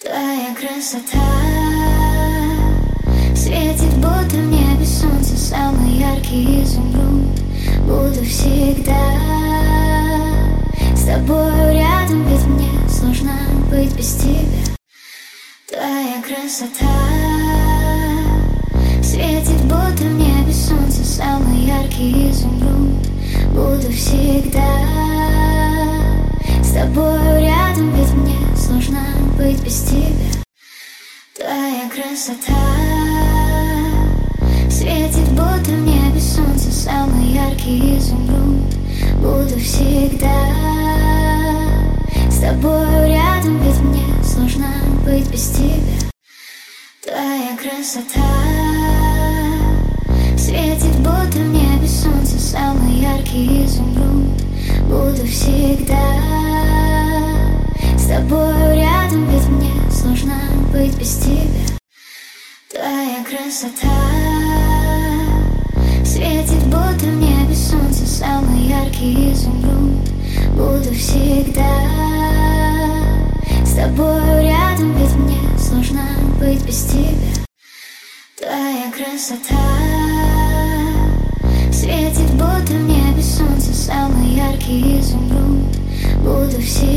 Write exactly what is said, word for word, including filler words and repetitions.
Твоя красота светит, будто в небе солнце, самый яркий изумруд. Буду всегда с тобою рядом, ведь мне сложно быть без тебя. Твоя красота светит, будто в небе солнце, самый яркий изумруд. Буду всегда с тобою рядом, ведь мне сложно быть без тебя. Твоя красота светит, будто в небе солнце, самый яркий изумруд. Буду всегда с тобою рядом, ведь мне сложно быть без тебя. Твоя красота светит, будто в небе солнце, самый яркий изумруд. Буду всегда с тобою рядом, ведь мне сложно быть без тебя. Твоя красота светит, будто в небе солнце, самый яркий изумруд. Буду всегда с тобою рядом, ведь мне сложно быть без тебя. Твоя красота светит, будто в небе солнце, самый яркий изумруд. Буду всегда